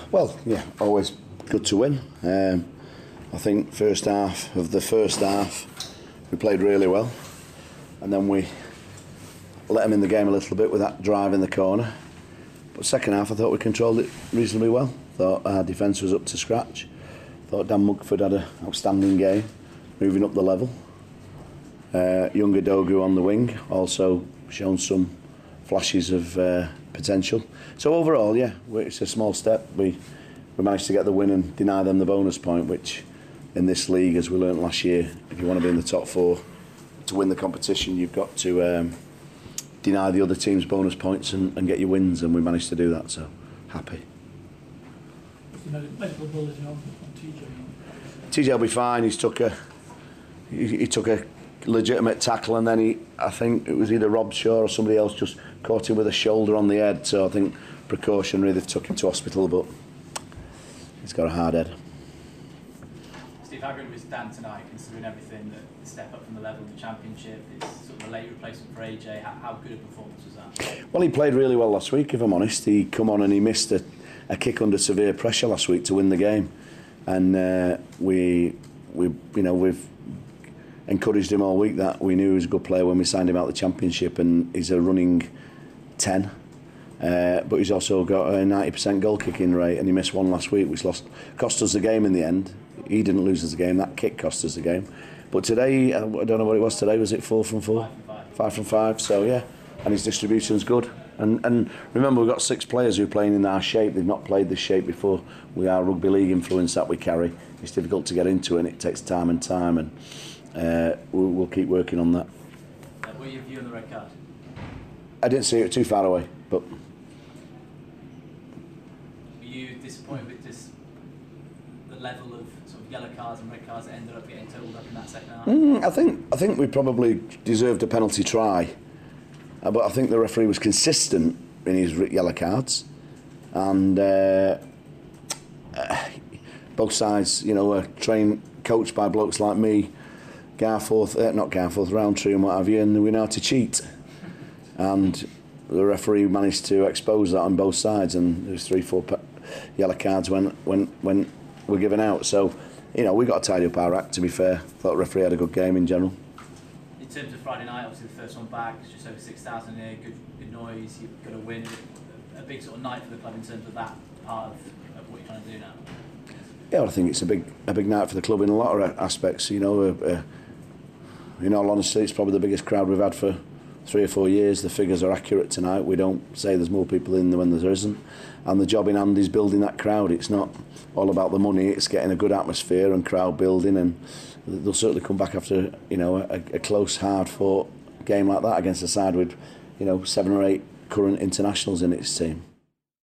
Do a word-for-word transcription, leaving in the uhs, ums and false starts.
Well, yeah, always good to win. Um, I think first half of the first half we played really well, and then we let them in the game a little bit with that drive in the corner. But second half I thought we controlled it reasonably well. Thought our defence was up to scratch. Thought Dan Mugford had an outstanding game, moving up the level. Uh, younger Dogu on the wing, also shown some flashes of uh, potential. So overall, yeah, it's a small step. We we managed to get the win and deny them the bonus point, which in this league, as we learnt last year, if you want to be in the top four, to win the competition, you've got to um, deny the other team's bonus points and, and get your wins, and we managed to do that, so happy. Medical bulletin on T J. T J will be fine. He's took a he, he took a legitimate tackle, and then he I think it was either Rob Shaw or somebody else just caught him with a shoulder on the head. So I think precautionary, they've took him to hospital, but he's got a hard head. Steve, how good was Dan tonight, considering everything, that the step up from the level of the Championship, it's sort of a late replacement for A J? How, how good a performance was that? Well, he played really well last week, if I'm honest. He come on and he missed a, a kick under severe pressure last week to win the game, and uh, we we you know we've encouraged him all week that we knew he was a good player when we signed him out of the Championship, and he's a running ten. Uh, but he's also got a ninety percent goal kicking rate, and he missed one last week, which lost cost us the game in the end. He didn't lose us the game; that kick cost us the game. But today, I don't know what it was today. Was it four from four? Five from five. Five from five. So yeah, and his distribution's good. And and remember, we've got six players who are playing in our shape. They've not played this shape before. With our rugby league influence that we carry, it's difficult to get into it, and it takes time and time. And uh, we'll, we'll keep working on that. Uh, what are your view on the red card? I didn't see it too far away, but. Were you disappointed with this, the level of sort of yellow cards and red cards that ended up getting totaled up in that second half? Mm, I think I think we probably deserved a penalty try, uh, but I think the referee was consistent in his yellow cards, and uh, uh, both sides, you know, are trained, coached by blokes like me, Garforth, uh, not Garforth, Roundtree and what have you, and we know how to cheat, and the referee managed to expose that on both sides, and there's three, four yellow cards when when when we're given out. So, you know, we got to tidy up our act. To be fair, thought the referee had a good game in general. In terms of Friday night, obviously the first one back, it's just over six thousand here, good, good noise. You've got to win. A big sort of night for the club in terms of that part of, of what you're trying to do now. Yeah, well, I think it's a big a big night for the club in a lot of aspects. You know, uh, uh, in all honesty, it's probably the biggest crowd we've had for three or four years. The figures are accurate tonight. We don't say there's more people in there when there isn't. And the job in hand is building that crowd. It's not all about the money. It's getting a good atmosphere and crowd building. And they'll certainly come back after, you know, a, a close, hard-fought game like that against a side with, you know, seven or eight current internationals in its team.